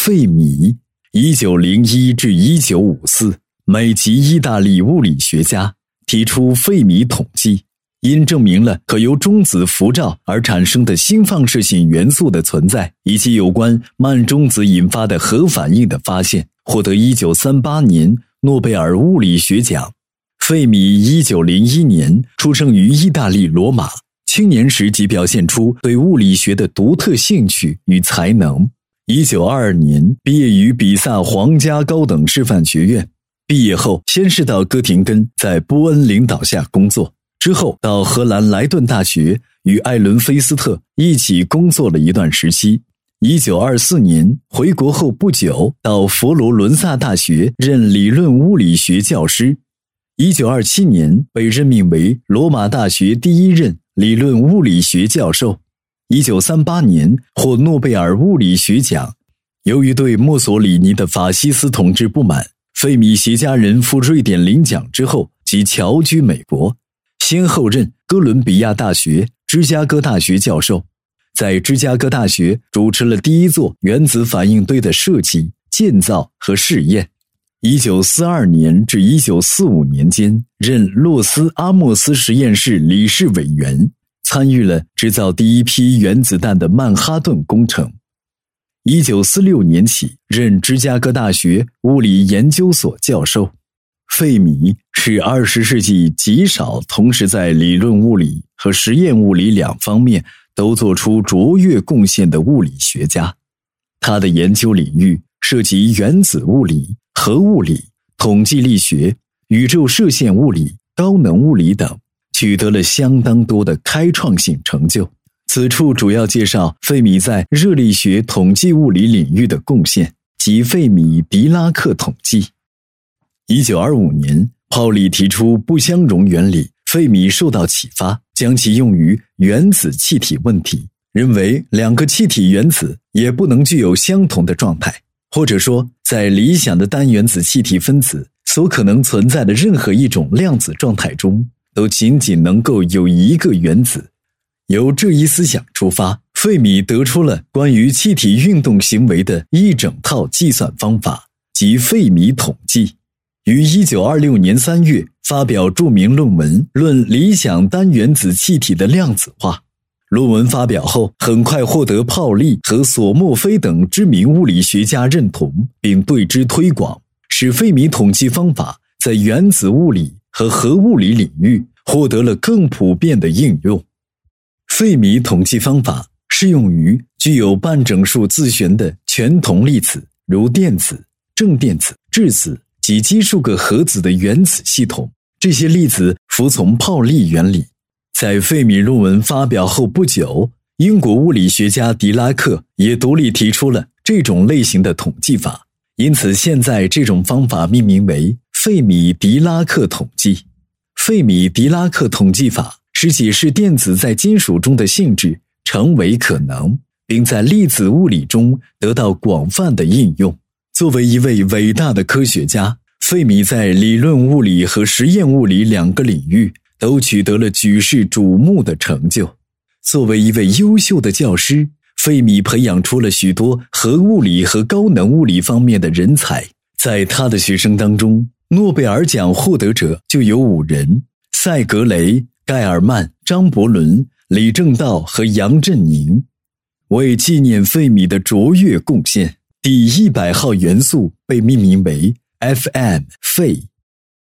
费米 1901 至1954，美籍意大利物理学家，提出费米统计，因证明了可由中子辐照而产生的新放射性元素的存在，以及有关慢中子引发的核反应的发现，获得1938年诺贝尔物理学奖。费米1901年出生于意大利罗马，青年时即表现出对物理学的独特兴趣与才能。1922年毕业于比萨皇家高等师范学院，毕业后先是到哥廷根在波恩领导下工作，之后到荷兰莱顿大学与艾伦菲斯特一起工作了一段时期。1924年回国后不久，到佛罗伦萨大学任理论物理学教师。1927年被任命为罗马大学第一任理论物理学教授。1938年获诺贝尔物理学奖。由于对墨索里尼的法西斯统治不满，费米携家人赴瑞典领奖之后即侨居美国，先后任哥伦比亚大学、芝加哥大学教授。在芝加哥大学主持了第一座原子反应堆的设计、建造和试验。1942年至1945年间任洛斯阿莫斯实验室理事委员，参与了制造第一批原子弹的曼哈顿工程。1946年起任芝加哥大学物理研究所教授。费米是20世纪极少同时在理论物理和实验物理两方面都做出卓越贡献的物理学家。他的研究领域涉及原子物理、核物理、统计力学、宇宙射线物理、高能物理等，取得了相当多的开创性成就。此处主要介绍费米在热力学统计物理领域的贡献及费米狄拉克统计。1925年，泡利提出不相容原理，费米受到启发，将其用于原子气体问题，认为两个气体原子也不能具有相同的状态，或者说在理想的单原子气体分子所可能存在的任何一种量子状态中，都仅仅能够有一个原子。由这一思想出发，费米得出了关于气体运动行为的一整套计算方法，即费米统计。于1926年3月发表著名论文《论理想单原子气体的量子化》。论文发表后，很快获得泡利和索莫菲等知名物理学家认同，并对之推广，使费米统计方法在原子物理和核物理领域获得了更普遍的应用。费米统计方法适用于具有半整数自旋的全同粒子，如电子、正电子、质子及奇数个核子的原子系统，这些粒子服从泡利原理。在费米论文发表后不久，英国物理学家狄拉克也独立提出了这种类型的统计法，因此现在这种方法命名为费米狄拉克统计。费米狄拉克统计法使解释电子在金属中的性质成为可能，并在粒子物理中得到广泛的应用。作为一位伟大的科学家，费米在理论物理和实验物理两个领域都取得了举世瞩目的成就。作为一位优秀的教师，费米培养出了许多核物理和高能物理方面的人才。在他的学生当中，诺贝尔奖获得者就有5人：塞格雷、盖尔曼、张伯伦、李政道和杨振宁。为纪念费米的卓越贡献，第100号元素被命名为 FM 费。